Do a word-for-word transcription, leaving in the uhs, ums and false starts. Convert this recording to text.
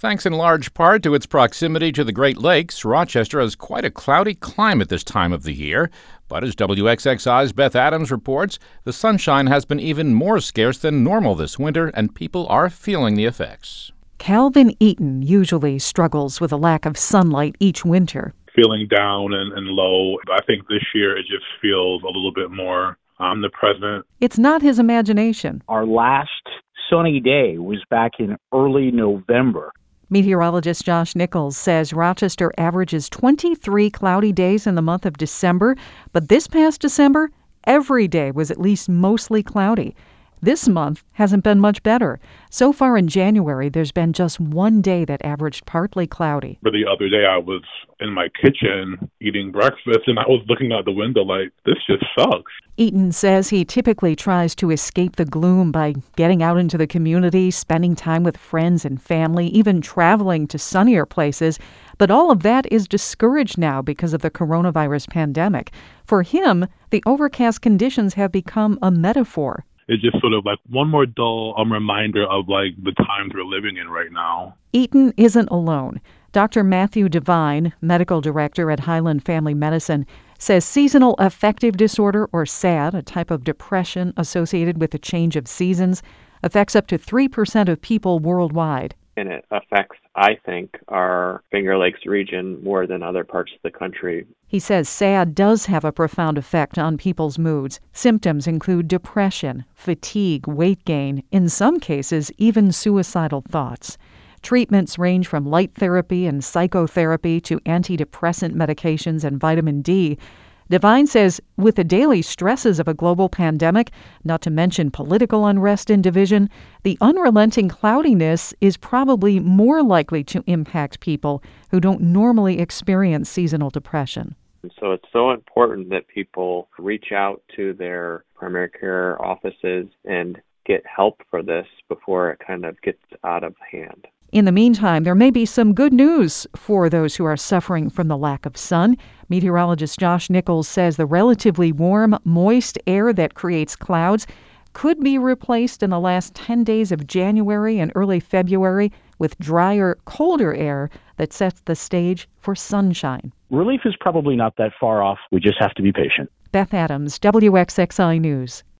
Thanks in large part to its proximity to the Great Lakes, Rochester has quite a cloudy climate this time of the year. But as W X X I's Beth Adams reports, the sunshine has been even more scarce than normal this winter, and people are feeling the effects. Calvin Eaton usually struggles with a lack of sunlight each winter. Feeling down and, and low. I think this year it just feels a little bit more omnipresent. It's not his imagination. Our last sunny day was back in early November. Meteorologist Josh Nichols says Rochester averages twenty-three cloudy days in the month of December, but this past December, every day was at least mostly cloudy. This month hasn't been much better. So far in January, there's been just one day that averaged partly cloudy. For the other day, I was in my kitchen eating breakfast, and I was looking out the window like, this just sucks. Eaton says he typically tries to escape the gloom by getting out into the community, spending time with friends and family, even traveling to sunnier places. But all of that is discouraged now because of the coronavirus pandemic. For him, the overcast conditions have become a metaphor. It's just sort of like one more dull um, reminder of like the times we're living in right now. Eaton isn't alone. Doctor Matthew Devine, medical director at Highland Family Medicine, says seasonal affective disorder, or S A D, a type of depression associated with the change of seasons, affects up to three percent of people worldwide. And it affects, I think, our Finger Lakes region more than other parts of the country. He says S A D does have a profound effect on people's moods. Symptoms include depression, fatigue, weight gain, in some cases, even suicidal thoughts. Treatments range from light therapy and psychotherapy to antidepressant medications and vitamin D. Devine says with the daily stresses of a global pandemic, not to mention political unrest and division, the unrelenting cloudiness is probably more likely to impact people who don't normally experience seasonal depression. So it's so important that people reach out to their primary care offices and get help for this before it kind of gets out of hand. In the meantime, there may be some good news for those who are suffering from the lack of sun. Meteorologist Josh Nichols says the relatively warm, moist air that creates clouds could be replaced in the last ten days of January and early February with drier, colder air that sets the stage for sunshine. Relief is probably not that far off. We just have to be patient. Beth Adams, W X X I News.